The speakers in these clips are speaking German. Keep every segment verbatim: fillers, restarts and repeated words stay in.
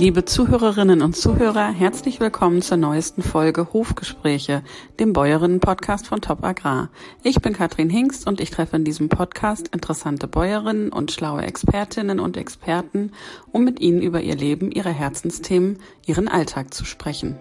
Liebe Zuhörerinnen und Zuhörer, herzlich willkommen zur neuesten Folge Hofgespräche, dem Bäuerinnen-Podcast von Top Agrar. Ich bin Katrin Hingst und ich treffe in diesem Podcast interessante Bäuerinnen und schlaue Expertinnen und Experten, um mit ihnen über ihr Leben, ihre Herzensthemen, ihren Alltag zu sprechen.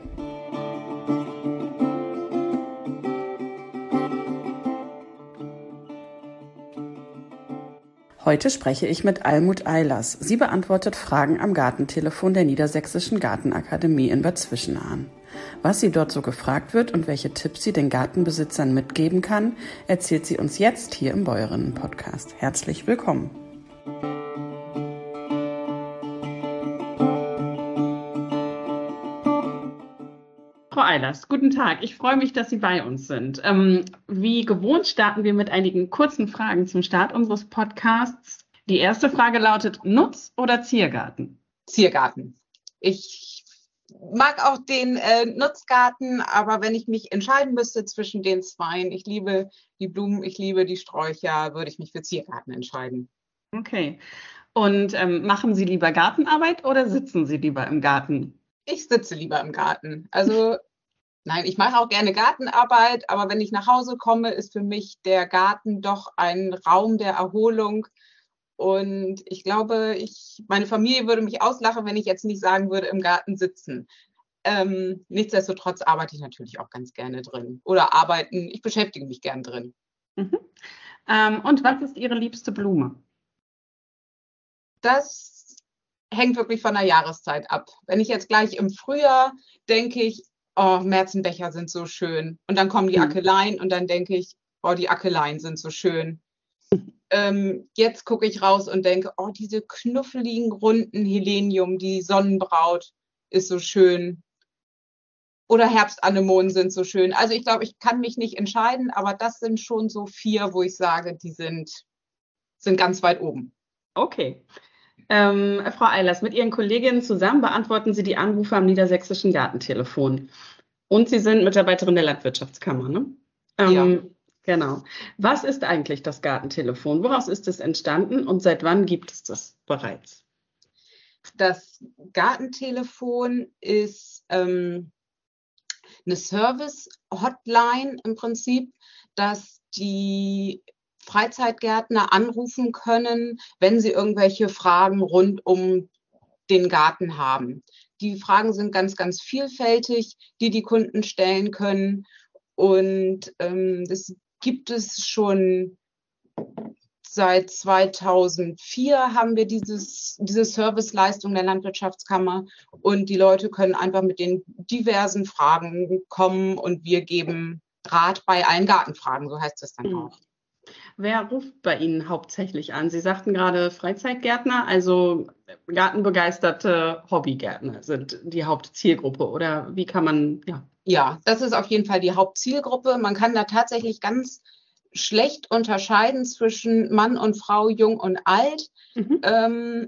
Heute spreche ich mit Almut Eilers. Sie beantwortet Fragen am Gartentelefon der Niedersächsischen Gartenakademie in Bad Zwischenahn. Was sie dort so gefragt wird und welche Tipps sie den Gartenbesitzern mitgeben kann, erzählt sie uns jetzt hier im Bäuerinnen-Podcast. Herzlich willkommen. Frau Eilers, guten Tag. Ich freue mich, dass Sie bei uns sind. Ähm, wie gewohnt starten wir mit einigen kurzen Fragen zum Start unseres Podcasts. Die erste Frage lautet: Nutz- oder Ziergarten? Ziergarten. Ich mag auch den äh, Nutzgarten, aber wenn ich mich entscheiden müsste zwischen den zweien, ich liebe die Blumen, ich liebe die Sträucher, würde ich mich für Ziergarten entscheiden. Okay. Und ähm, machen Sie lieber Gartenarbeit oder sitzen Sie lieber im Garten? Ich sitze lieber im Garten. Also nein, ich mache auch gerne Gartenarbeit, aber wenn ich nach Hause komme, ist für mich der Garten doch ein Raum der Erholung. Und ich glaube, ich, meine Familie würde mich auslachen, wenn ich jetzt nicht sagen würde, im Garten sitzen. Ähm, nichtsdestotrotz arbeite ich natürlich auch ganz gerne drin. Oder arbeiten, ich beschäftige mich gern drin. Mhm. Ähm, und was ist Ihre liebste Blume? Das hängt wirklich von der Jahreszeit ab. Wenn ich jetzt gleich im Frühjahr denke ich, oh, Märzenbecher sind so schön. Und dann kommen die Akeleien und dann denke ich, oh, die Akeleien sind so schön. Ähm, jetzt gucke ich raus und denke, oh, diese knuffeligen, runden Helenium, die Sonnenbraut ist so schön. Oder Herbstanemonen sind so schön. Also ich glaube, ich kann mich nicht entscheiden, aber das sind schon so vier, wo ich sage, die sind, sind ganz weit oben. Okay. Ähm, Frau Eilers, mit Ihren Kolleginnen zusammen beantworten Sie die Anrufe am Niedersächsischen Gartentelefon. Und Sie sind Mitarbeiterin der Landwirtschaftskammer, ne? Ähm, Ja. Genau. Was ist eigentlich das Gartentelefon? Woraus ist es entstanden und seit wann gibt es das bereits? Das Gartentelefon ist ähm, eine Service-Hotline im Prinzip, dass die Freizeitgärtner anrufen können, wenn sie irgendwelche Fragen rund um den Garten haben. Die Fragen sind ganz, ganz vielfältig, die die Kunden stellen können. Und ähm, das gibt es schon seit zweitausendvier haben wir dieses, diese Serviceleistung der Landwirtschaftskammer und die Leute können einfach mit den diversen Fragen kommen und wir geben Rat bei allen Gartenfragen, so heißt es dann Mhm. auch. Wer ruft bei Ihnen hauptsächlich an? Sie sagten gerade Freizeitgärtner, also gartenbegeisterte Hobbygärtner sind die Hauptzielgruppe, oder wie kann man, ja. Ja, das ist auf jeden Fall die Hauptzielgruppe. Man kann da tatsächlich ganz schlecht unterscheiden zwischen Mann und Frau, jung und alt. Mhm. Ähm,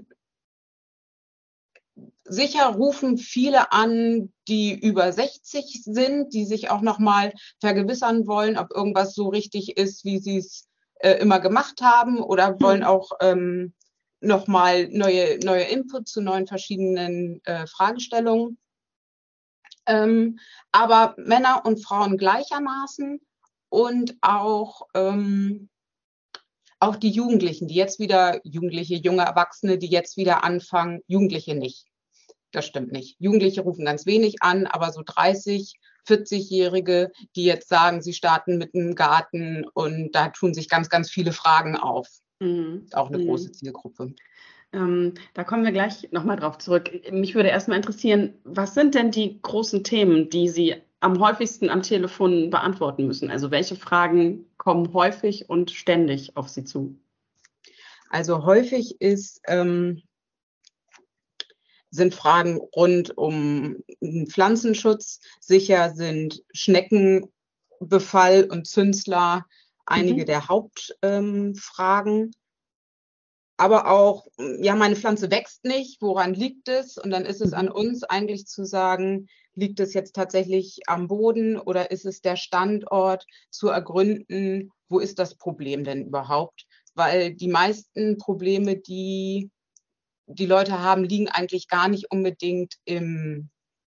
sicher rufen viele an, die über sechzig sind, die sich auch nochmal vergewissern wollen, ob irgendwas so richtig ist, wie sie es äh, immer gemacht haben, oder wollen auch ähm, nochmal neue, neue Input zu neuen verschiedenen äh, Fragestellungen. Ähm, aber Männer und Frauen gleichermaßen und auch, ähm, auch die Jugendlichen, die jetzt wieder, Jugendliche, junge Erwachsene, die jetzt wieder anfangen, Jugendliche nicht. Das stimmt nicht. Jugendliche rufen ganz wenig an, aber so dreißig, vierzig-Jährige, die jetzt sagen, sie starten mit einem Garten und da tun sich ganz, ganz viele Fragen auf. Mhm. Auch eine Mhm. große Zielgruppe. Ähm, da kommen wir gleich nochmal drauf zurück. Mich würde erstmal interessieren, was sind denn die großen Themen, die Sie am häufigsten am Telefon beantworten müssen? Also welche Fragen kommen häufig und ständig auf Sie zu? Also häufig ist, ähm, sind Fragen rund um Pflanzenschutz. Sicher sind Schneckenbefall und Zünsler einige Mhm. der Hauptfragen. Ähm, Aber auch, ja, meine Pflanze wächst nicht, woran liegt es? Und dann ist es an uns eigentlich zu sagen, liegt es jetzt tatsächlich am Boden oder ist es der Standort, zu ergründen, wo ist das Problem denn überhaupt? Weil die meisten Probleme, die die Leute haben, liegen eigentlich gar nicht unbedingt im,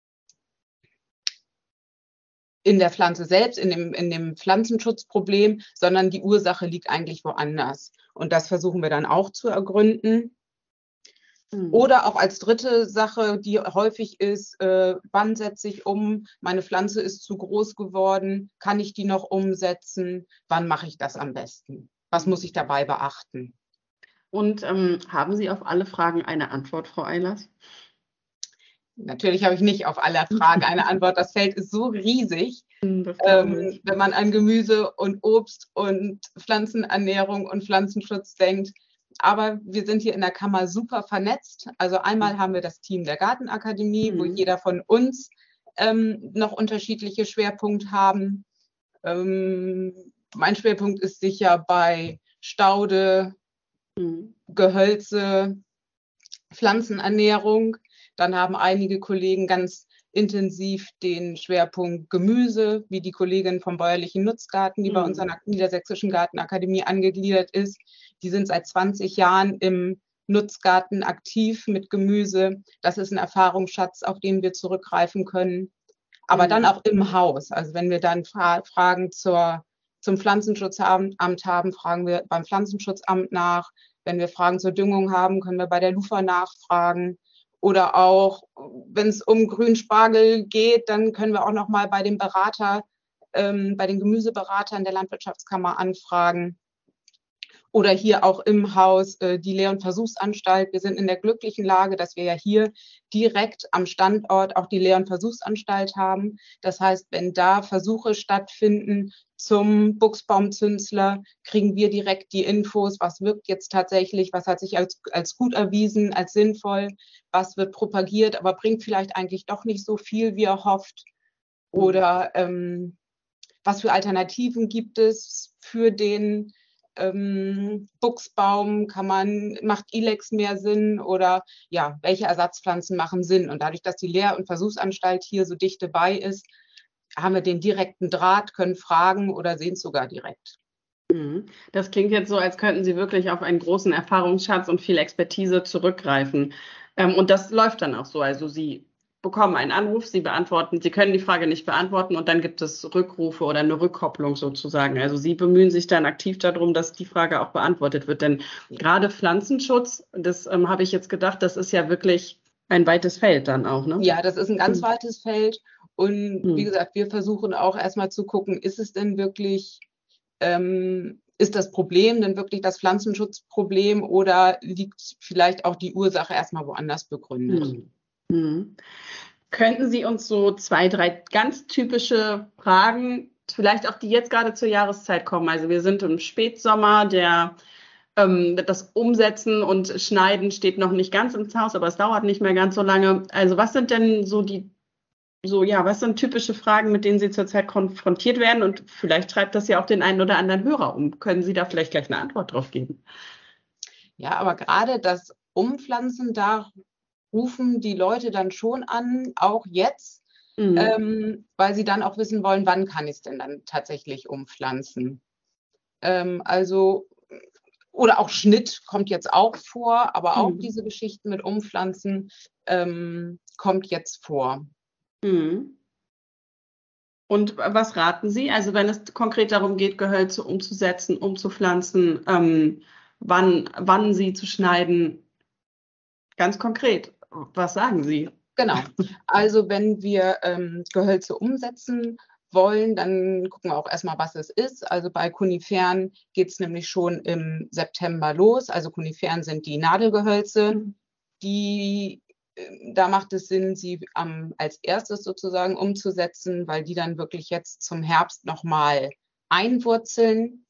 in der Pflanze selbst, in dem, in dem Pflanzenschutzproblem, sondern die Ursache liegt eigentlich woanders. Und das versuchen wir dann auch zu ergründen. Mhm. Oder auch als dritte Sache, die häufig ist, äh, wann setze ich um? Meine Pflanze ist zu groß geworden. Kann ich die noch umsetzen? Wann mache ich das am besten? Was muss ich dabei beachten? Und ähm, haben Sie auf alle Fragen eine Antwort, Frau Eilers? Natürlich habe ich nicht auf alle Fragen eine Antwort. Das Feld ist so riesig, ähm, wenn man an Gemüse und Obst und Pflanzenernährung und Pflanzenschutz denkt. Aber wir sind hier in der Kammer super vernetzt. Also einmal haben wir das Team der Gartenakademie, mhm. wo jeder von uns ähm, noch unterschiedliche Schwerpunkte haben. Ähm, mein Schwerpunkt ist sicher bei Staude, mhm. Gehölze, Pflanzenernährung. Dann haben einige Kollegen ganz intensiv den Schwerpunkt Gemüse, wie die Kollegin vom bäuerlichen Nutzgarten, die mhm. bei unserer Niedersächsischen Gartenakademie angegliedert ist. Die sind seit zwanzig Jahren im Nutzgarten aktiv mit Gemüse. Das ist ein Erfahrungsschatz, auf den wir zurückgreifen können. Aber mhm. dann auch im Haus. Also wenn wir dann Fra- Fragen zur, zum Pflanzenschutzamt haben, fragen wir beim Pflanzenschutzamt nach. Wenn wir Fragen zur Düngung haben, können wir bei der Lufa nachfragen. Oder auch, wenn es um Grünspargel geht, dann können wir auch noch mal bei dem Berater, ähm, bei den Gemüseberatern der Landwirtschaftskammer anfragen. Oder hier auch im Haus äh, die Lehr- und Versuchsanstalt. Wir sind in der glücklichen Lage, dass wir ja hier direkt am Standort auch die Lehr- und Versuchsanstalt haben. Das heißt, wenn da Versuche stattfinden zum Buchsbaumzünsler, kriegen wir direkt die Infos, was wirkt jetzt tatsächlich, was hat sich als, als gut erwiesen, als sinnvoll, was wird propagiert, aber bringt vielleicht eigentlich doch nicht so viel, wie er hofft. Oder ähm, was für Alternativen gibt es für den ähm, Buchsbaum? Kann man, macht Ilex mehr Sinn? Oder ja, welche Ersatzpflanzen machen Sinn? Und dadurch, dass die Lehr- und Versuchsanstalt hier so dicht dabei ist, haben wir den direkten Draht, können fragen oder sehen es sogar direkt. Das klingt jetzt so, als könnten Sie wirklich auf einen großen Erfahrungsschatz und viel Expertise zurückgreifen. Und das läuft dann auch so. Also Sie bekommen einen Anruf, Sie beantworten, Sie können die Frage nicht beantworten und dann gibt es Rückrufe oder eine Rückkopplung sozusagen. Also Sie bemühen sich dann aktiv darum, dass die Frage auch beantwortet wird. Denn gerade Pflanzenschutz, das ähm, habe ich jetzt gedacht, das ist ja wirklich ein weites Feld dann auch, ne? Ja, das ist ein ganz hm. weites Feld. Und hm. wie gesagt, wir versuchen auch erstmal zu gucken, ist es denn wirklich, ähm, ist das Problem denn wirklich das Pflanzenschutzproblem oder liegt vielleicht auch die Ursache erstmal woanders begründet? Hm. Hm. Könnten Sie uns so zwei, drei ganz typische Fragen, vielleicht auch die jetzt gerade zur Jahreszeit kommen? Also wir sind im Spätsommer, der ähm, das Umsetzen und Schneiden steht noch nicht ganz ins Haus, aber es dauert nicht mehr ganz so lange. Also was sind denn so die, so ja, was sind typische Fragen, mit denen Sie zurzeit konfrontiert werden? Und vielleicht treibt das ja auch den einen oder anderen Hörer um. Können Sie da vielleicht gleich eine Antwort drauf geben? Ja, aber gerade das Umpflanzen, da rufen die Leute dann schon an, auch jetzt, mhm. ähm, weil sie dann auch wissen wollen, wann kann ich es denn dann tatsächlich umpflanzen. Ähm, also, oder auch Schnitt kommt jetzt auch vor, aber auch mhm. diese Geschichten mit Umpflanzen ähm, kommt jetzt vor. Mhm. Und was raten Sie? Also wenn es konkret darum geht, Gehölze umzusetzen, umzupflanzen, ähm, wann, wann sie zu schneiden, ganz konkret, was sagen Sie? Genau, also wenn wir ähm, Gehölze umsetzen wollen, dann gucken wir auch erstmal, was es ist. Also bei Koniferen geht es nämlich schon im September los. Also Koniferen sind die Nadelgehölze, mhm. die da macht es Sinn, sie ähm, als erstes sozusagen umzusetzen, weil die dann wirklich jetzt zum Herbst nochmal einwurzeln.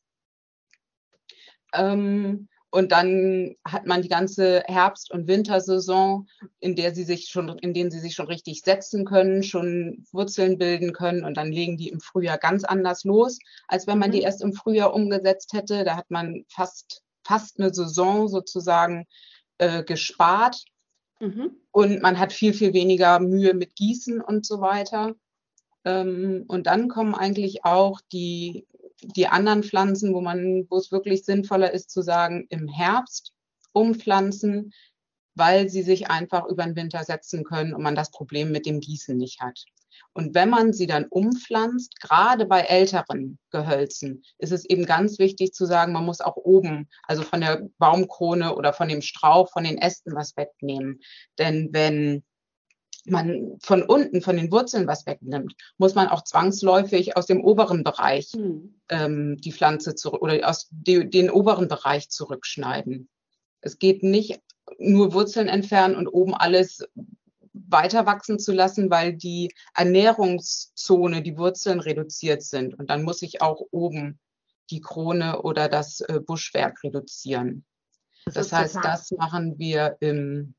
Ähm, und dann hat man die ganze Herbst- und Wintersaison, in der sie sich schon, in denen sie sich schon richtig setzen können, schon Wurzeln bilden können. Und dann legen die im Frühjahr ganz anders los, als wenn man die erst im Frühjahr umgesetzt hätte. Da hat man fast, fast eine Saison sozusagen äh, gespart. Mhm. Und man hat viel, viel weniger Mühe mit Gießen und so weiter. Ähm, und dann kommen eigentlich auch die, die anderen Pflanzen, wo man, wo es wirklich sinnvoller ist zu sagen, im Herbst umpflanzen. weil sie sich einfach über den Winter setzen können und man das Problem mit dem Gießen nicht hat. Und wenn man sie dann umpflanzt, gerade bei älteren Gehölzen, ist es eben ganz wichtig zu sagen, man muss auch oben, also von der Baumkrone oder von dem Strauch, von den Ästen was wegnehmen. Denn wenn man von unten, von den Wurzeln was wegnimmt, muss man auch zwangsläufig aus dem oberen Bereich Mhm. ähm, die Pflanze zurück oder aus de, den oberen Bereich zurückschneiden. Es geht nicht nur Wurzeln entfernen und oben alles weiter wachsen zu lassen, weil die Ernährungszone, die Wurzeln reduziert sind. Und dann muss ich auch oben die Krone oder das äh, Buschwerk reduzieren. Das Das ist heißt, total. das machen wir im,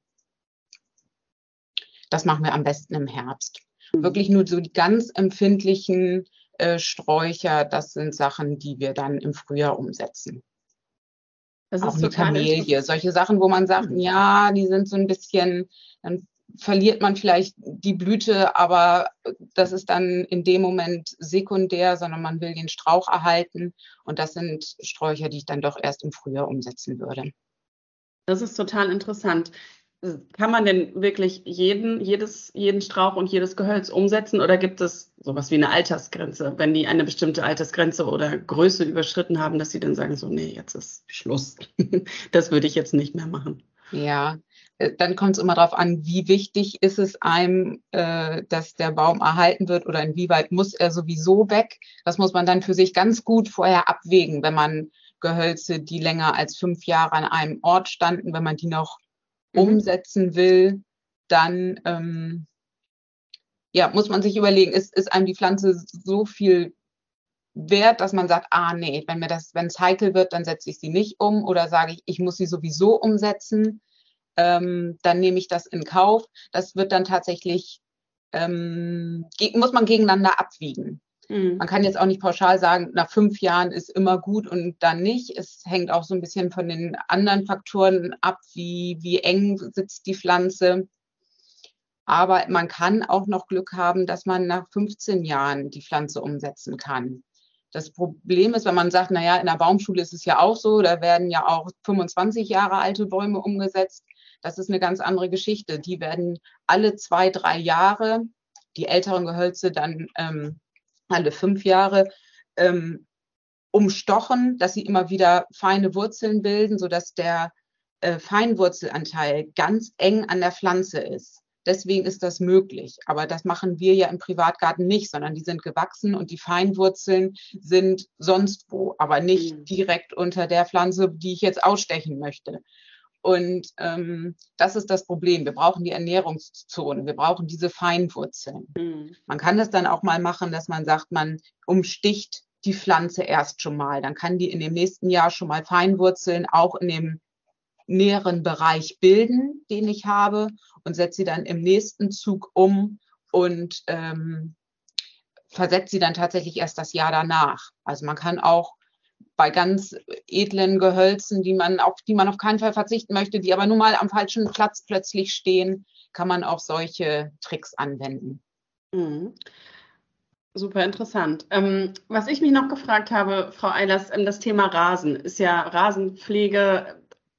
das machen wir am besten im Herbst. Mhm. Wirklich nur so die ganz empfindlichen äh, Sträucher, das sind Sachen, die wir dann im Frühjahr umsetzen. Das Auch ist eine total Kamelie, interessant. solche Sachen, wo man sagt, Mhm. ja, die sind so ein bisschen, dann verliert man vielleicht die Blüte, aber das ist dann in dem Moment sekundär, sondern man will den Strauch erhalten. Und das sind Sträucher, die ich dann doch erst im Frühjahr umsetzen würde. Das ist total interessant. Kann man denn wirklich jeden, jedes, jeden Strauch und jedes Gehölz umsetzen oder gibt es sowas wie eine Altersgrenze, wenn die eine bestimmte Altersgrenze oder Größe überschritten haben, dass sie dann sagen, so, nee, jetzt ist Schluss. Das würde ich jetzt nicht mehr machen. Ja, äh, dann kommt es immer darauf an, wie wichtig ist es einem, äh, dass der Baum erhalten wird oder inwieweit muss er sowieso weg. Das muss man dann für sich ganz gut vorher abwägen, wenn man Gehölze, die länger als fünf Jahre an einem Ort standen, wenn man die noch Mhm. umsetzen will, dann ähm, ja, muss man sich überlegen, ist, ist einem die Pflanze so viel wert, dass man sagt, ah nee, wenn mir das, wenn es heikel wird, dann setze ich sie nicht um oder sage ich, ich muss sie sowieso umsetzen, ähm, dann nehme ich das in Kauf. Das wird dann tatsächlich, ähm, muss man gegeneinander abwiegen. Mhm. Man kann jetzt auch nicht pauschal sagen, nach fünf Jahren ist immer gut und dann nicht. Es hängt auch so ein bisschen von den anderen Faktoren ab, wie, wie eng sitzt die Pflanze. Aber man kann auch noch Glück haben, dass man nach fünfzehn Jahren die Pflanze umsetzen kann. Das Problem ist, wenn man sagt, naja, in der Baumschule ist es ja auch so, da werden ja auch fünfundzwanzig Jahre alte Bäume umgesetzt. Das ist eine ganz andere Geschichte. Die werden alle zwei, drei Jahre, die älteren Gehölze dann ähm, alle fünf Jahre, ähm, umstochen, dass sie immer wieder feine Wurzeln bilden, sodass der äh, Feinwurzelanteil ganz eng an der Pflanze ist. Deswegen ist das möglich. Aber das machen wir ja im Privatgarten nicht, sondern die sind gewachsen und die Feinwurzeln sind sonst wo, aber nicht Mhm. direkt unter der Pflanze, die ich jetzt ausstechen möchte. Und ähm, das ist das Problem. Wir brauchen die Ernährungszone, wir brauchen diese Feinwurzeln. Mhm. Man kann das dann auch mal machen, dass man sagt, man umsticht die Pflanze erst schon mal. Dann kann die in dem nächsten Jahr schon mal Feinwurzeln auch in dem näheren Bereich bilden, den ich habe, und setze sie dann im nächsten Zug um und ähm, versetze sie dann tatsächlich erst das Jahr danach. Also man kann auch bei ganz edlen Gehölzen, die man auf die man auf keinen Fall verzichten möchte, die aber nun mal am falschen Platz plötzlich stehen, kann man auch solche Tricks anwenden. Mhm. Super interessant. Ähm, was ich mich noch gefragt habe, Frau Eilers, ähm, das Thema Rasen ist ja Rasenpflege,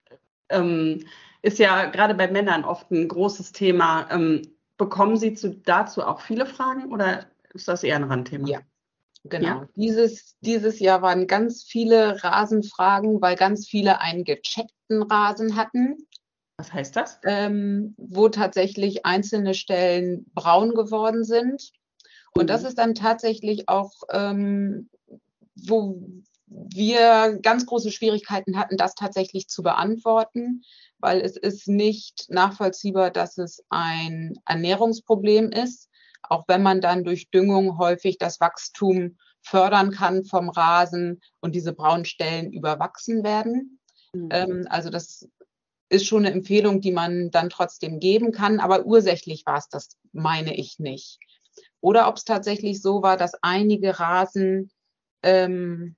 ähm, ist ja gerade bei Männern oft ein großes Thema. Ähm, bekommen Sie zu, dazu auch viele Fragen oder ist das eher ein Randthema? Ja, genau. Ja? Dieses, dieses Jahr waren ganz viele Rasenfragen, weil ganz viele einen gecheckten Rasen hatten, Was heißt das? ähm, wo tatsächlich einzelne Stellen braun geworden sind. Und das Mhm. ist dann tatsächlich auch, ähm, wo wir ganz große Schwierigkeiten hatten, das tatsächlich zu beantworten, weil es ist nicht nachvollziehbar, dass es ein Ernährungsproblem ist, auch wenn man dann durch Düngung häufig das Wachstum fördern kann vom Rasen und diese braunen Stellen überwachsen werden. Mhm. Ähm, also das ist schon eine Empfehlung, die man dann trotzdem geben kann, aber ursächlich war es das, meine ich nicht. Oder ob es tatsächlich so war, dass einige Rasen ähm,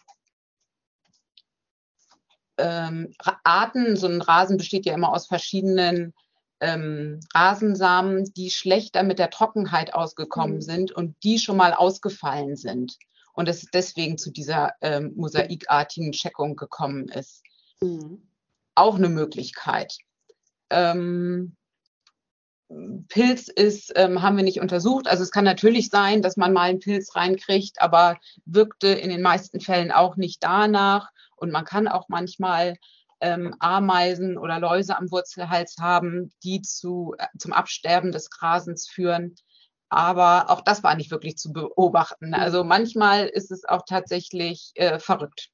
ähm, Arten, so ein Rasen besteht ja immer aus verschiedenen ähm, Rasensamen, die schlechter mit der Trockenheit ausgekommen Mhm. sind und die schon mal ausgefallen sind. Und es deswegen zu dieser ähm, mosaikartigen Checkung gekommen ist. Mhm. Auch eine Möglichkeit. Ähm, Pilz ist, ähm, haben wir nicht untersucht. Also es kann natürlich sein, dass man mal einen Pilz reinkriegt, aber wirkte in den meisten Fällen auch nicht danach. Und man kann auch manchmal ähm, Ameisen oder Läuse am Wurzelhals haben, die zu, äh, zum Absterben des Grasens führen. Aber auch das war nicht wirklich zu beobachten. Also manchmal ist es auch tatsächlich äh, verrückt.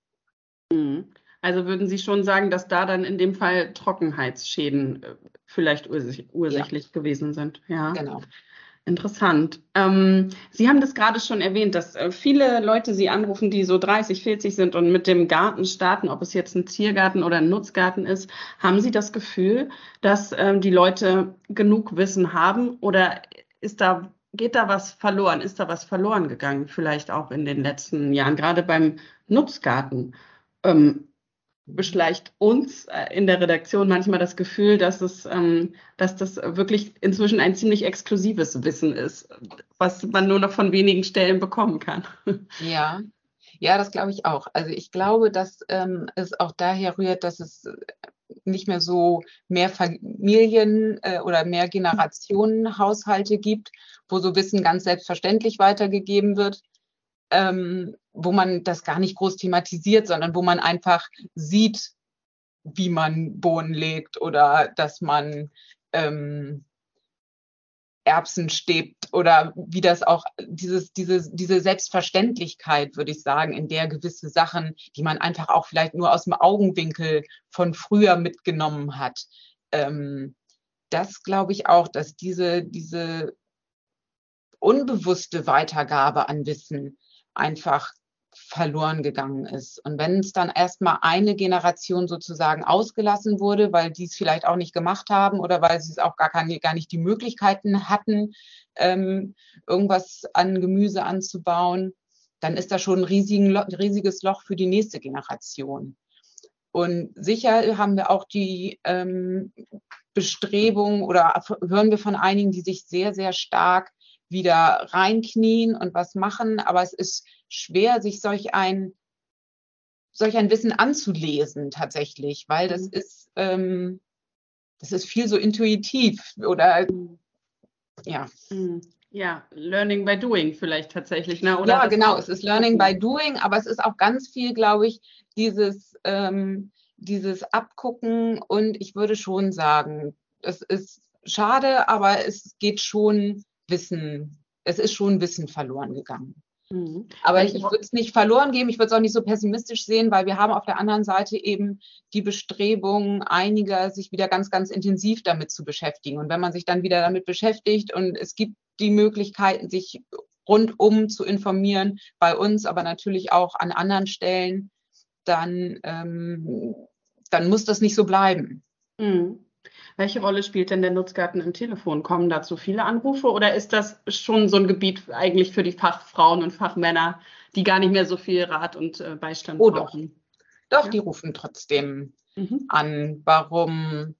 Also würden Sie schon sagen, dass da dann in dem Fall Trockenheitsschäden äh, vielleicht ursich- ursächlich ja. gewesen sind? Ja, genau. Interessant. Ähm, Sie haben das gerade schon erwähnt, dass äh, viele Leute Sie anrufen, die so dreißig, vierzig sind und mit dem Garten starten, ob es jetzt ein Ziergarten oder ein Nutzgarten ist. Haben Sie das Gefühl, dass ähm, die Leute genug Wissen haben oder ist da, geht da was verloren? Ist da was verloren gegangen, vielleicht auch in den letzten Jahren, gerade beim Nutzgarten? Ähm, beschleicht uns äh, in der Redaktion manchmal das Gefühl, dass es, ähm, dass das wirklich inzwischen ein ziemlich exklusives Wissen ist, was man nur noch von wenigen Stellen bekommen kann. Ja, ja, das glaube ich auch. Also ich glaube, dass ähm, es auch daher rührt, dass es nicht mehr so mehr Familien äh, oder mehr Generationenhaushalte gibt, wo so Wissen ganz selbstverständlich weitergegeben wird, ähm, wo man das gar nicht groß thematisiert, sondern wo man einfach sieht, wie man Bohnen legt oder dass man ähm, Erbsen stäbt oder wie das auch, dieses, diese, diese Selbstverständlichkeit, würde ich sagen, in der gewisse Sachen, die man einfach auch vielleicht nur aus dem Augenwinkel von früher mitgenommen hat. Ähm, das glaube ich auch, dass diese, diese unbewusste Weitergabe an Wissen einfach verloren gegangen ist. Und wenn es dann erstmal eine Generation sozusagen ausgelassen wurde, weil die es vielleicht auch nicht gemacht haben oder weil sie es auch gar, keine, gar nicht die Möglichkeiten hatten, ähm, irgendwas an Gemüse anzubauen, dann ist das schon ein riesigen, riesiges Loch für die nächste Generation. Und sicher haben wir auch die ähm, Bestrebung oder hören wir von einigen, die sich sehr, sehr stark wieder reinknien und was machen. Aber es ist schwer, sich solch ein, solch ein Wissen anzulesen tatsächlich, weil das ist, ähm, das ist viel so intuitiv oder ja. Ja, Learning by Doing vielleicht tatsächlich, ne? Oder ja, das genau, es ist Learning by Doing, aber es ist auch ganz viel, glaube ich, dieses, ähm, dieses Abgucken und ich würde schon sagen, es ist schade, aber es geht schon Wissen, es ist schon Wissen verloren gegangen. Mhm. Aber ich, ich würde es nicht verloren geben, ich würde es auch nicht so pessimistisch sehen, weil wir haben auf der anderen Seite eben die Bestrebung einiger, sich wieder ganz, ganz intensiv damit zu beschäftigen. Und wenn man sich dann wieder damit beschäftigt und es gibt die Möglichkeiten, sich rundum zu informieren, bei uns, aber natürlich auch an anderen Stellen, dann, ähm, dann muss das nicht so bleiben. Mhm. Welche Rolle spielt denn der Nutzgarten im Telefon? Kommen dazu viele Anrufe oder ist das schon so ein Gebiet eigentlich für die Fachfrauen und Fachmänner, die gar nicht mehr so viel Rat und äh, Beistand oh, brauchen? Doch, doch ja. Die rufen trotzdem mhm. an. Warum?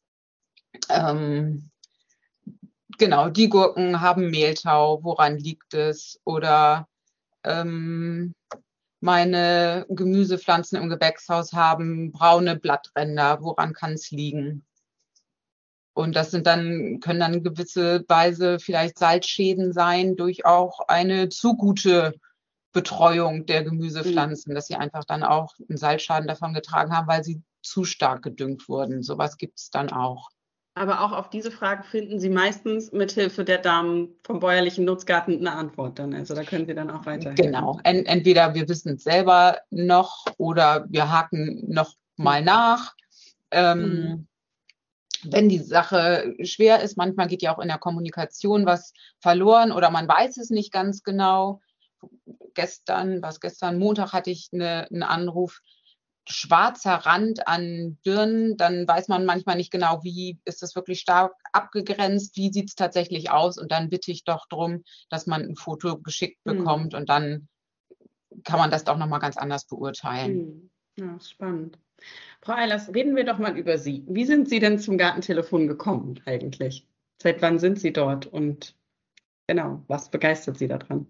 Ähm, genau, die Gurken haben Mehltau. Woran liegt es? Oder ähm, meine Gemüsepflanzen im Gewächshaus haben braune Blattränder. Woran kann es liegen? Und das sind dann, können dann gewisse Weise vielleicht Salzschäden sein durch auch eine zu gute Betreuung der Gemüsepflanzen, mhm. dass sie einfach dann auch einen Salzschaden davon getragen haben, weil sie zu stark gedüngt wurden. Sowas gibt es dann auch. Aber auch auf diese Frage finden Sie meistens mithilfe der Damen vom bäuerlichen Nutzgarten eine Antwort dann. Also da können Sie dann auch weiterhelfen. Genau. En- entweder wir wissen es selber noch oder wir haken noch mal mhm. nach. Ähm, mhm. Wenn die Sache schwer ist, manchmal geht ja auch in der Kommunikation was verloren oder man weiß es nicht ganz genau. Gestern, was gestern Montag hatte ich eine, einen Anruf, schwarzer Rand an Birnen, dann weiß man manchmal nicht genau, wie ist das wirklich stark abgegrenzt, wie sieht es tatsächlich aus und dann bitte ich doch darum, dass man ein Foto geschickt bekommt mhm. und dann kann man das doch nochmal ganz anders beurteilen. Mhm. Ja, spannend. Frau Eilers, reden wir doch mal über Sie. Wie sind Sie denn zum Gartentelefon gekommen eigentlich? Seit wann sind Sie dort und genau, was begeistert Sie daran?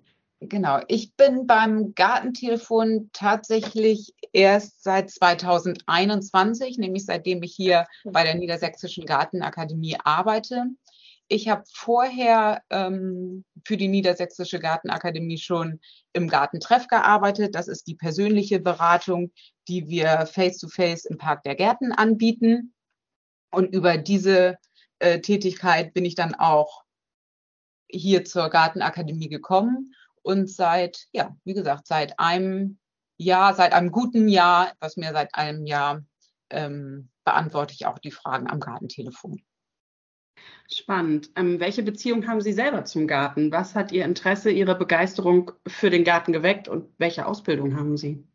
Genau, ich bin beim Gartentelefon tatsächlich erst seit zweitausendeinundzwanzig, nämlich seitdem ich hier bei der Niedersächsischen Gartenakademie arbeite. Ich habe vorher ähm, für die Niedersächsische Gartenakademie schon im Gartentreff gearbeitet. Das ist die persönliche Beratung, die wir face-to-face im Park der Gärten anbieten. Und über diese äh, Tätigkeit bin ich dann auch hier zur Gartenakademie gekommen. Und seit, ja, wie gesagt, seit einem Jahr, seit einem guten Jahr, etwas mehr seit einem Jahr, ähm, beantworte ich auch die Fragen am Gartentelefon. Spannend. Ähm, welche Beziehung haben Sie selber zum Garten? Was hat Ihr Interesse, Ihre Begeisterung für den Garten geweckt und welche Ausbildung haben Sie?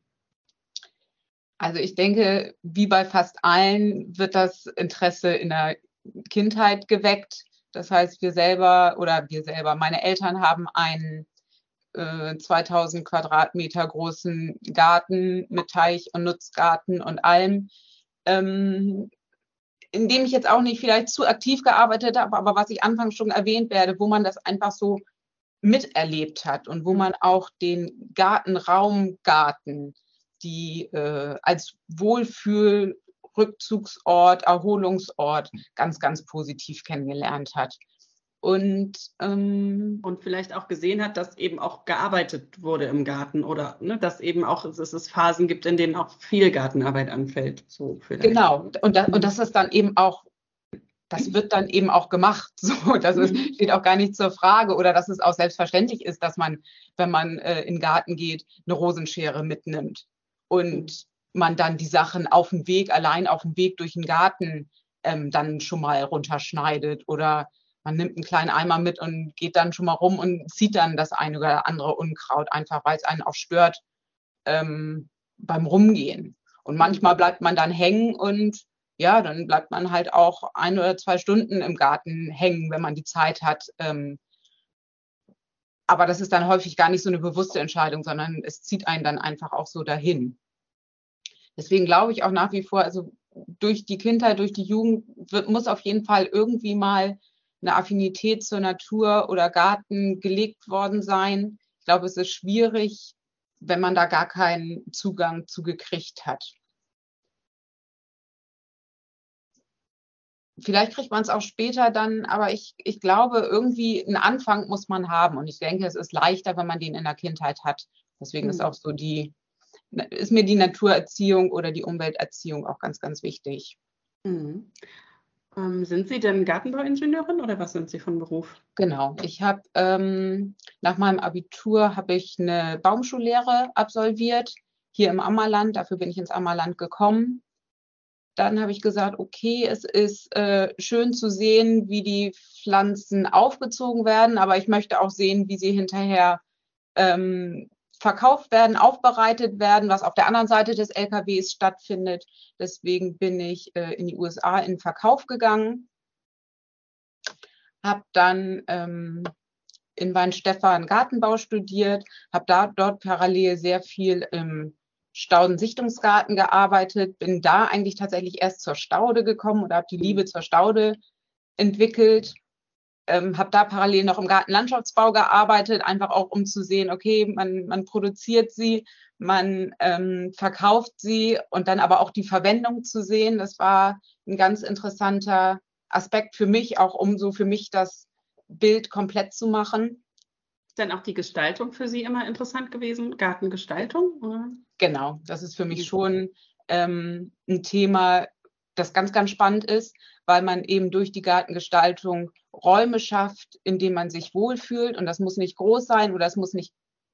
Also ich denke, wie bei fast allen wird das Interesse in der Kindheit geweckt. Das heißt, wir selber oder wir selber, meine Eltern haben einen äh, zweitausend Quadratmeter großen Garten mit Teich und Nutzgarten und allem. Ähm, in dem ich jetzt auch nicht vielleicht zu aktiv gearbeitet habe, aber was ich anfangs schon erwähnt werde, wo man das einfach so miterlebt hat und wo man auch den Gartenraumgarten, die äh, als Wohlfühl, Rückzugsort, Erholungsort ganz, ganz positiv kennengelernt hat. Und, ähm, und vielleicht auch gesehen hat, dass eben auch gearbeitet wurde im Garten oder ne, dass eben auch dass es Phasen gibt, in denen auch viel Gartenarbeit anfällt. So vielleicht. Genau, und, da, und das ist dann eben auch, das wird dann eben auch gemacht. So, das ist, steht auch gar nicht zur Frage oder dass es auch selbstverständlich ist, dass man, wenn man äh, in den Garten geht, eine Rosenschere mitnimmt und man dann die Sachen auf dem Weg, allein auf dem Weg durch den Garten ähm, dann schon mal runterschneidet oder man nimmt einen kleinen Eimer mit und geht dann schon mal rum und zieht dann das eine oder andere Unkraut, einfach weil es einen auch stört ähm, beim Rumgehen. Und manchmal bleibt man dann hängen und ja, dann bleibt man halt auch ein oder zwei Stunden im Garten hängen, wenn man die Zeit hat. Ähm, aber das ist dann häufig gar nicht so eine bewusste Entscheidung, sondern es zieht einen dann einfach auch so dahin. Deswegen glaube ich auch nach wie vor, also durch die Kindheit, durch die Jugend wird, muss auf jeden Fall irgendwie mal eine Affinität zur Natur oder Garten gelegt worden sein. Ich glaube, es ist schwierig, wenn man da gar keinen Zugang zu gekriegt hat. Vielleicht kriegt man es auch später dann, aber ich, ich glaube, irgendwie einen Anfang muss man haben. Und ich denke, es ist leichter, wenn man den in der Kindheit hat. Deswegen mhm. ist auch so die, ist mir die Naturerziehung oder die Umwelterziehung auch ganz, ganz wichtig. Mhm. Ähm, sind Sie denn Gartenbauingenieurin oder was sind Sie von Beruf? Genau, ich habe ähm, nach meinem Abitur habe ich eine Baumschullehre absolviert, hier im Ammerland. Dafür bin ich ins Ammerland gekommen. Dann habe ich gesagt, okay, es ist äh, schön zu sehen, wie die Pflanzen aufgezogen werden, aber ich möchte auch sehen, wie sie hinterher ähm, verkauft werden, aufbereitet werden, was auf der anderen Seite des L K Ws stattfindet. Deswegen bin ich äh, in die U S A in den Verkauf gegangen, habe dann ähm, in Weinstephan Gartenbau studiert, habe da dort parallel sehr viel im Staudensichtungsgarten gearbeitet, bin da eigentlich tatsächlich erst zur Staude gekommen oder habe die Liebe zur Staude entwickelt, ähm, habe da parallel noch im Gartenlandschaftsbau gearbeitet, einfach auch um zu sehen, okay, man, man produziert sie, man ähm, verkauft sie und dann aber auch die Verwendung zu sehen. Das war ein ganz interessanter Aspekt für mich, auch um so für mich das Bild komplett zu machen. Ist denn auch die Gestaltung für Sie immer interessant gewesen? Gartengestaltung? Oder? Genau, das ist für mich schon ähm, ein Thema, das ganz, ganz spannend ist, weil man eben durch die Gartengestaltung Räume schafft, in denen man sich wohlfühlt. Und das muss nicht groß sein oder es muss nicht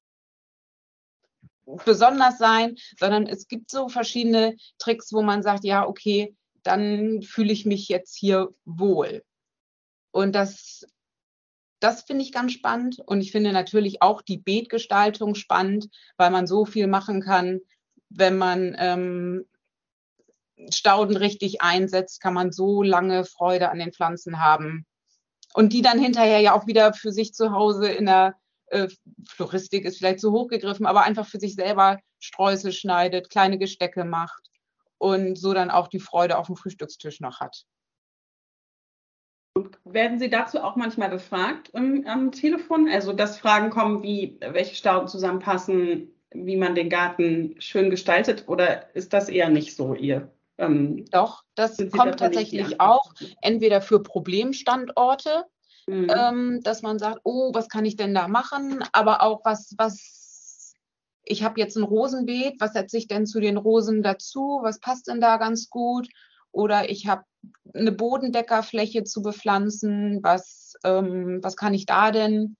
besonders sein, sondern es gibt so verschiedene Tricks, wo man sagt, ja, okay, dann fühle ich mich jetzt hier wohl. Und das Das finde ich ganz spannend und ich finde natürlich auch die Beetgestaltung spannend, weil man so viel machen kann, wenn man ähm, Stauden richtig einsetzt, kann man so lange Freude an den Pflanzen haben und die dann hinterher ja auch wieder für sich zu Hause in der äh, Floristik ist vielleicht zu hoch gegriffen, aber einfach für sich selber Streusel schneidet, kleine Gestecke macht und so dann auch die Freude auf dem Frühstückstisch noch hat. Werden Sie dazu auch manchmal befragt ähm, am Telefon? Also, dass Fragen kommen wie, welche Stauden zusammenpassen, wie man den Garten schön gestaltet, oder ist das eher nicht so Ihr? Ähm, Doch, das sind Sie kommt dafür nicht die tatsächlich auch Ansprechpartner? entweder für Problemstandorte, Mhm. ähm, dass man sagt, oh, was kann ich denn da machen? Aber auch was, was, ich habe jetzt ein Rosenbeet, was setze ich denn zu den Rosen dazu? Was passt denn da ganz gut? Oder ich habe eine Bodendeckerfläche zu bepflanzen, was, ähm, was kann ich da denn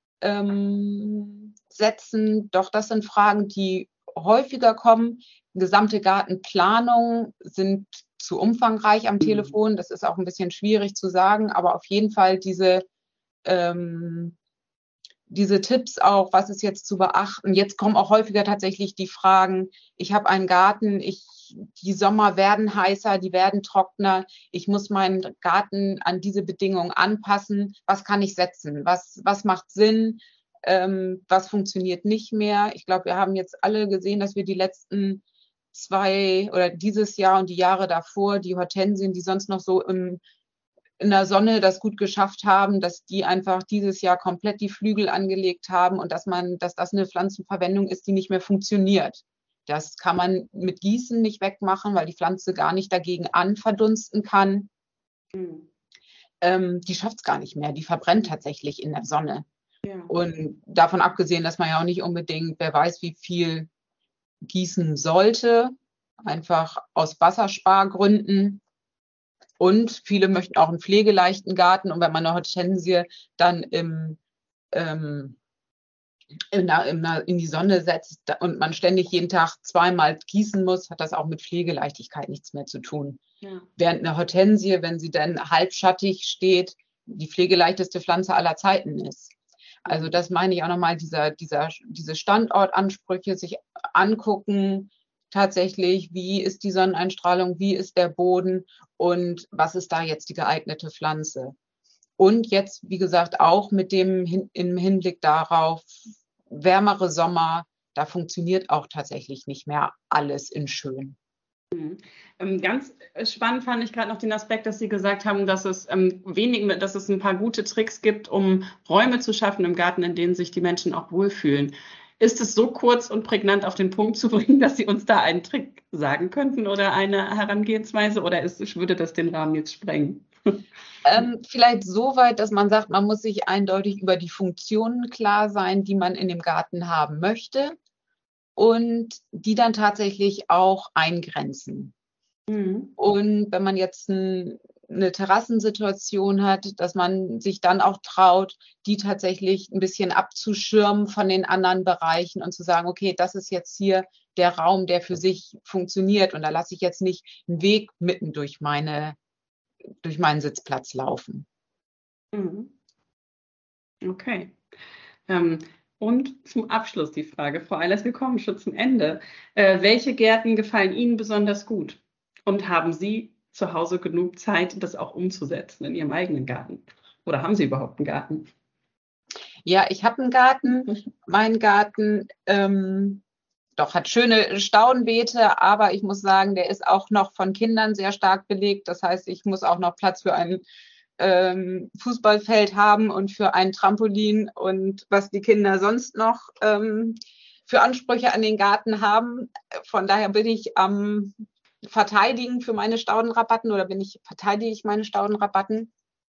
ähm, setzen? Doch, das sind Fragen, die häufiger kommen. Gesamte Gartenplanung sind zu umfangreich am Telefon. Das ist auch ein bisschen schwierig zu sagen, aber auf jeden Fall diese, ähm, diese Tipps auch, was ist jetzt zu beachten. Jetzt kommen auch häufiger tatsächlich die Fragen, ich habe einen Garten, ich, die Sommer werden heißer, die werden trockener, ich muss meinen Garten an diese Bedingungen anpassen. Was kann ich setzen? Was, was macht Sinn? Ähm, was funktioniert nicht mehr? Ich glaube, wir haben jetzt alle gesehen, dass wir die letzten zwei oder dieses Jahr und die Jahre davor, die Hortensien, die sonst noch so im in der Sonne das gut geschafft haben, dass die einfach dieses Jahr komplett die Flügel angelegt haben und dass man, dass das eine Pflanzenverwendung ist, die nicht mehr funktioniert. Das kann man mit Gießen nicht wegmachen, weil die Pflanze gar nicht dagegen anverdunsten kann. Mhm. Ähm, die schafft es gar nicht mehr. Die verbrennt tatsächlich in der Sonne. Ja. Und davon abgesehen, dass man ja auch nicht unbedingt, wer weiß, wie viel gießen sollte, einfach aus Wasserspargründen. Und viele möchten auch einen pflegeleichten Garten. Und wenn man eine Hortensie dann im, ähm, in, der, in, der, in die Sonne setzt und man ständig jeden Tag zweimal gießen muss, hat das auch mit Pflegeleichtigkeit nichts mehr zu tun. Ja. Während eine Hortensie, wenn sie dann halbschattig steht, die pflegeleichteste Pflanze aller Zeiten ist. Also das meine ich auch nochmal, dieser, dieser, diese Standortansprüche sich angucken, tatsächlich, wie ist die Sonneneinstrahlung, wie ist der Boden und was ist da jetzt die geeignete Pflanze. Und jetzt, wie gesagt, auch mit dem Hin- im Hinblick darauf, wärmere Sommer, da funktioniert auch tatsächlich nicht mehr alles in schön. Ähm, ganz spannend fand ich gerade noch den Aspekt, dass Sie gesagt haben, dass es ähm, wenig, dass es ein paar gute Tricks gibt, um Räume zu schaffen im Garten, in denen sich die Menschen auch wohlfühlen. Ist es so kurz und prägnant auf den Punkt zu bringen, dass Sie uns da einen Trick sagen könnten oder eine Herangehensweise, oder ist, würde das den Rahmen jetzt sprengen? Ähm, vielleicht so weit, dass man sagt, man muss sich eindeutig über die Funktionen klar sein, die man in dem Garten haben möchte und die dann tatsächlich auch eingrenzen. Mhm. Und wenn man jetzt ein, eine Terrassensituation hat, dass man sich dann auch traut, die tatsächlich ein bisschen abzuschirmen von den anderen Bereichen und zu sagen, okay, das ist jetzt hier der Raum, der für sich funktioniert. Und da lasse ich jetzt nicht einen Weg mitten durch meine, durch meinen Sitzplatz laufen. Mhm. Okay. Ähm, und zum Abschluss die Frage, Frau Eilers, wir kommen schon zum Ende. Äh, welche Gärten gefallen Ihnen besonders gut? Und haben Sie zu Hause genug Zeit, das auch umzusetzen in Ihrem eigenen Garten? Oder haben Sie überhaupt einen Garten? Ja, ich habe einen Garten. Mein Garten ähm, doch hat schöne Staudenbeete, aber ich muss sagen, der ist auch noch von Kindern sehr stark belegt. Das heißt, ich muss auch noch Platz für ein ähm, Fußballfeld haben und für ein Trampolin und was die Kinder sonst noch ähm, für Ansprüche an den Garten haben. Von daher bin ich am Verteidigen für meine Staudenrabatten oder bin ich, verteidige ich meine Staudenrabatten.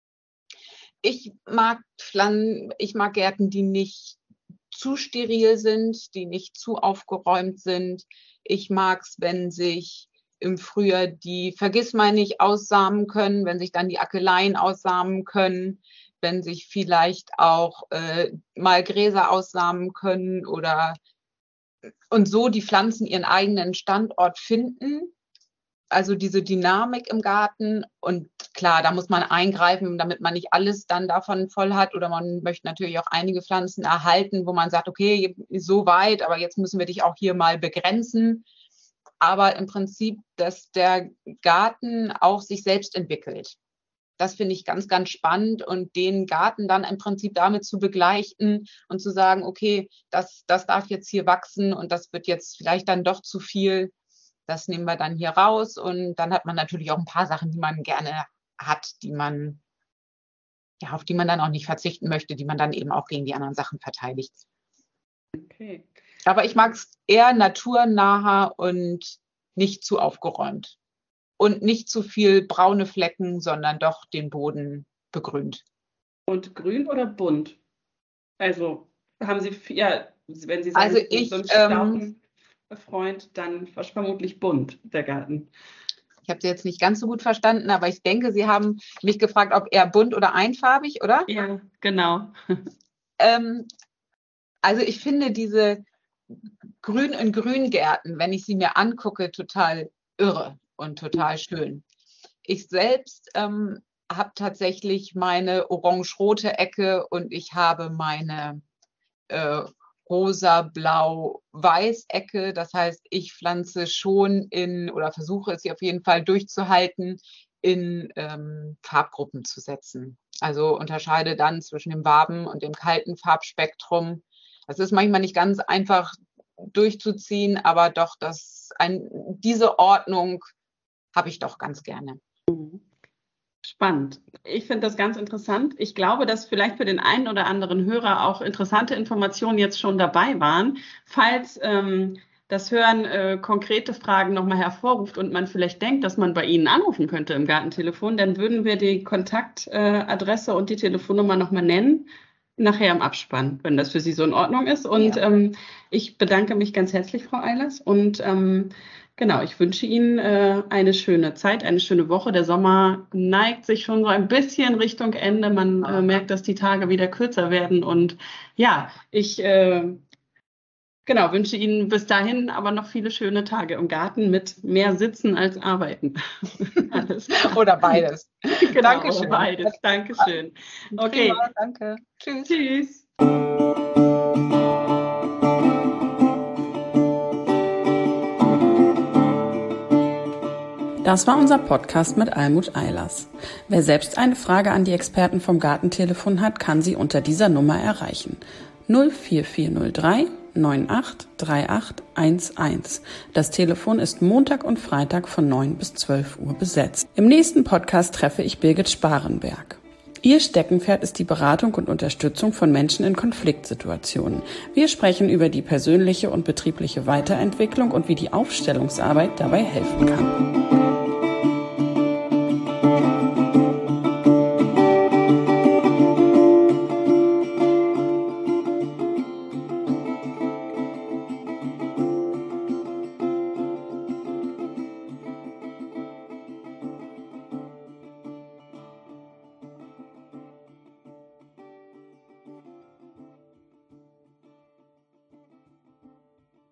Ich mag Pflanzen, ich mag Gärten, die nicht zu steril sind, die nicht zu aufgeräumt sind. Ich mag es, wenn sich im Frühjahr die Vergissmeinnicht aussamen können, wenn sich dann die Akeleien aussamen können, wenn sich vielleicht auch äh, mal Gräser aussamen können oder und so die Pflanzen ihren eigenen Standort finden. Also diese Dynamik im Garten und klar, da muss man eingreifen, damit man nicht alles dann davon voll hat oder man möchte natürlich auch einige Pflanzen erhalten, wo man sagt, okay, so weit, aber jetzt müssen wir dich auch hier mal begrenzen. Aber im Prinzip, dass der Garten auch sich selbst entwickelt. Das finde ich ganz, ganz spannend und den Garten dann im Prinzip damit zu begleichen und zu sagen, okay, das, das darf jetzt hier wachsen und das wird jetzt vielleicht dann doch zu viel. Das nehmen wir dann hier raus und dann hat man natürlich auch ein paar Sachen, die man gerne hat, die man ja, auf die man dann auch nicht verzichten möchte, die man dann eben auch gegen die anderen Sachen verteidigt. Okay. Aber ich mag es eher naturnaher und nicht zu aufgeräumt. Und nicht zu viel braune Flecken, sondern doch den Boden begrünt. Und grün oder bunt? Also haben Sie, ja, wenn Sie sagen, also ich, so ein ähm, Staudenfreund, dann vermutlich bunt, der Garten. Ich habe Sie jetzt nicht ganz so gut verstanden, aber ich denke, Sie haben mich gefragt, ob eher bunt oder einfarbig, oder? Ja, genau. ähm, also ich finde diese Grün- und Grüngärten, wenn ich sie mir angucke, total irre und total schön. Ich selbst ähm, habe tatsächlich meine orange-rote Ecke und ich habe meine äh, rosa-blau-weiß-Ecke. Das heißt, ich pflanze schon in oder versuche es hier auf jeden Fall durchzuhalten, in ähm, Farbgruppen zu setzen. Also unterscheide dann zwischen dem warmen und dem kalten Farbspektrum. Das ist manchmal nicht ganz einfach durchzuziehen, aber doch das ein, diese Ordnung habe ich doch ganz gerne. Spannend. Ich finde das ganz interessant. Ich glaube, dass vielleicht für den einen oder anderen Hörer auch interessante Informationen jetzt schon dabei waren. Falls ähm, das Hören äh, konkrete Fragen nochmal hervorruft und man vielleicht denkt, dass man bei Ihnen anrufen könnte im Gartentelefon, dann würden wir die Kontaktadresse äh, und die Telefonnummer nochmal nennen, nachher im Abspann, wenn das für Sie so in Ordnung ist. Und ja. ähm, ich bedanke mich ganz herzlich, Frau Eilers, und ähm, genau, ich wünsche Ihnen äh, eine schöne Zeit, eine schöne Woche. Der Sommer neigt sich schon so ein bisschen Richtung Ende. Man äh, merkt, dass die Tage wieder kürzer werden. Und ja, ich äh, genau, wünsche Ihnen bis dahin aber noch viele schöne Tage im Garten mit mehr Sitzen als Arbeiten. Alles. Oder beides. Genau, Dankeschön. Oder beides. Dankeschön. Okay. Prima, danke. Tschüss. Tschüss. Das war unser Podcast mit Almut Eilers. Wer selbst eine Frage an die Experten vom Gartentelefon hat, kann sie unter dieser Nummer erreichen. null vier vier null drei neun acht drei acht eins eins. Das Telefon ist Montag und Freitag von neun bis zwölf Uhr besetzt. Im nächsten Podcast treffe ich Birgit Sparenberg. Ihr Steckenpferd ist die Beratung und Unterstützung von Menschen in Konfliktsituationen. Wir sprechen über die persönliche und betriebliche Weiterentwicklung und wie die Aufstellungsarbeit dabei helfen kann.